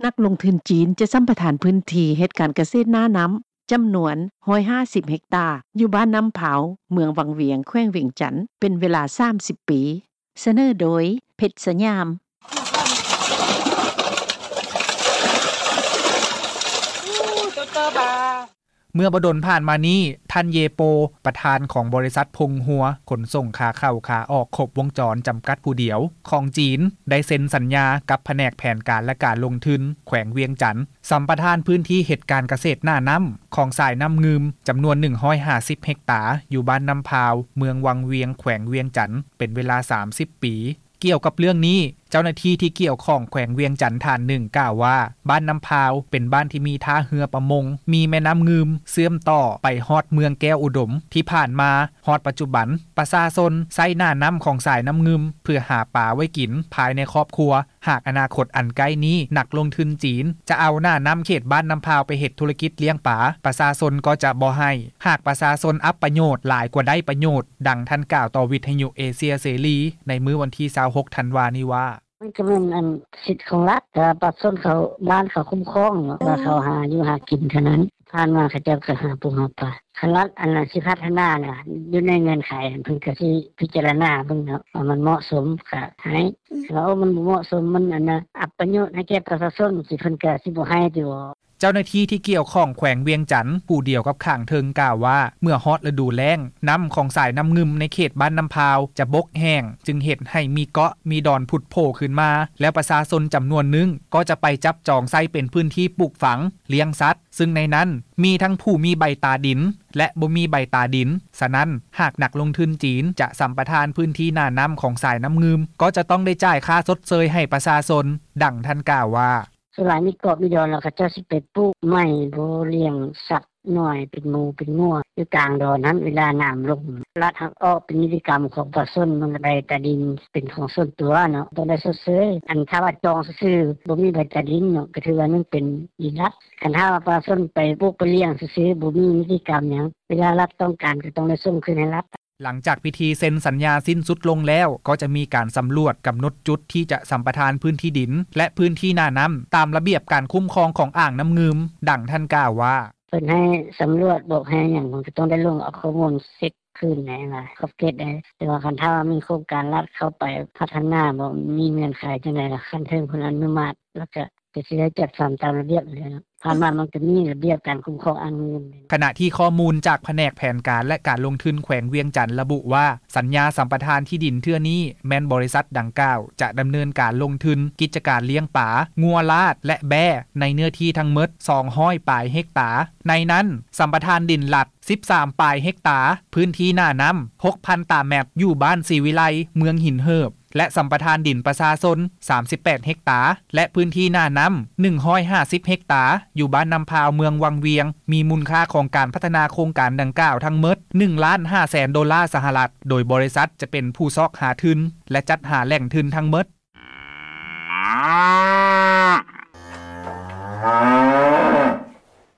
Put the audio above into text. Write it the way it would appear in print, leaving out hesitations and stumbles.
นักลงทุนจีนจะสัมปทานพื้นที่เฮ็ดการเกษตรหน้าน้ำจำนวน150เฮกตาร์อยู่บ้านน้ำเผาเมืองวังเวียงแขวงเวียงจันทน์เป็นเวลา30ปีเสนอโดยเพชรสยามเมื่อบดลผ่านมานี้ท่านเยโปประธานของบริษัทพงหัวขนส่งขาเข้าขาออกครบวงจรจำกัดผู้เดียวของจีนได้เซ็นสัญญากับแผนกแผนการและการลงทุนแขวงเวียงจันทน์สัมปทานพื้นที่เหตุการณ์เกษตรหน้าน้ำของสายน้ำงืมจำนวน150เฮกตาร์อยู่บ้านน้ำพาวเมืองวังเวียงแขวงเวียงจันทน์เป็นเวลา30ปีเกี่ยวกับเรื่องนี้เจ้าหน้าที่ที่เกี่ยวข้องแขวงเวียงจันทน์ท่านหนึ่งกล่าวว่าบ้านน้ำพาวเป็นบ้านที่มีท่าเรือประมงมีแม่น้ำงืมเชื่อมต่อไปฮอดเมืองแก้วอุดมที่ผ่านมาฮอดปัจจุบันประชาชนใช้หน้าน้ำของสายน้ำงืมเพื่อหาปลาไว้กินภายในครอบครัวหากอนาคตอันใกล้นี้นักลงทุนจีนจะเอาหน้าน้ำเขตบ้านน้ำพาวไปเฮ็ดธุรกิจเลี้ยงปลาประชาชนก็จะบ่ให้หากประชาชนอัพประโยชน์หลายกว่าได้ประโยชน์ดังท่านกล่าวต่อวิทยุเอเชียเสรีในมื้อวันที่26ธันวาคมนี้ว่ามันก็เป็นอันสิทธิ์ของรัฐแต่ประชาชนเขาบ้านเขาคุ้มครองว่าเขาหาอยู่หากินเท่านั้นผ่านมาเขาเจ้าก็หาปูหาปลาคันรัฐอันนั้นสิพัฒนาน่ะอยู่ในเงื่อนไขเพิ่นก็สิพิจารณาเบิ่งเนาะว่ามันเหมาะสมก็ให้แล้วมันบ่เหมาะสมมันอันน่ะอัปประโยชน์ให้แก่ประชาชนสิเพิ่นก็สิบ่ให้อยู่เจ้าหน้าที่ที่เกี่ยวข้องแขวงเวียงจันทน์ผู้เดียวกับข้างเทิงกล่าวว่าเมื่อฮอดฤดูแล้งน้ำของสายน้ำงึมในเขตบ้านน้ำพาวจะบกแห้งจึงเฮ็ดให้มีเกาะมีดอนผุดโผล่ขึ้นมาแล้วประชาชนจำนวนนึงก็จะไปจับจองใช้เป็นพื้นที่ปลูกฝังเลี้ยงสัตว์ซึ่งในนั้นมีทั้งผู้มีใบตาดินและบ่มีใบตาดินฉะนั้นหากนักลงทุนจีนจะสัมปทานพื้นที่หน้าน้ำของสายน้ำงึมก็จะต้องได้จ่ายค่าชดเชยให้ประชาชนดังท่านกล่าวว่าส่วนหลายมีเกาะมีดอนแล้วก็เจ้าสิไปปลูกไม้บ่เลี้ยงสัตว์น้อยเป็นหมูเป็นงัวอยู่กลางดอนนั้นเวลาน้ำลงรัฐหักออกเป็นนิติกรรมของประชาชนมันใบตาดินเป็นของส่วนตัวเนาะต้องได้ชดเชยอันถ้าว่าจองซื่อๆบ่มีใบตาดินเนาะก็ถือว่ามันเป็นดินรัฐคันถ้าว่าประชาชนไปปลูกไปเลี้ยงซื่อๆบ่มีนิติกรรมหยังเวลารัฐต้องการก็ต้องได้ส่งคืนให้รัฐหลังจากพิธีเซ็นสัญญาสิ้นสุดลงแล้วก็จะมีการสำรวจกำหนดจุดที่จะสัมปทานพื้นที่ดินและพื้นที่หน้าน้ำตามระเบียบการคุ้มครองของอ่างน้ำงืมดังท่านกล่าวว่าเพิ่นให้สำรวจบอกให้หยังมันก็ต้องได้ลงเอาข้อมูลเสร็จคืนได้ล่ะครบเกตได้แต่ว่าคันถ้ามีโครงการรัฐเข้าไปพัฒนาบ่มีเงื่อนไขจังได๋ล่ะคันถึงเพิ่นอนุมัติแล้วก็สิได้จัดสรรตามระเบียบเลยนะผ่านมามันก็มีระเบียบการคุ้มครองอ่างน้ำงืมขณะที่ข้อมูลจากแผนกแผนการและการลงทุนแขวงเวียงจันทน์ระบุว่าสัญญาสัมปทานที่ดินเทื่อนี้แม่นบริษัทดังกล่าวจะดำเนินการลงทุนกิจการเลี้ยงปลางัวลาดและแบ้ในเนื้อที่ทั้งหมด200ปลายเฮกตาร์ในนั้นสัมปทานดินหลัด13ปลายเฮกตาร์พื้นที่หน้าน้ำ 6,000 ตารางเมตรอยู่บ้านศรีวิไลเมืองหินเหิบและสัมปทานดินประชาชน38เฮกตาร์และพื้นที่หน้าน้ำ150เฮกตาร์อยู่บ้านน้ำพาวเมืองวังเวียงมีมูลค่าของการพัฒนาโครงการดังกล่าวทั้งหมด$1.5 แสนโดยบริษัทจะเป็นผู้ซอกหาทุนและจัดหาแหล่งทุนทั้งหมด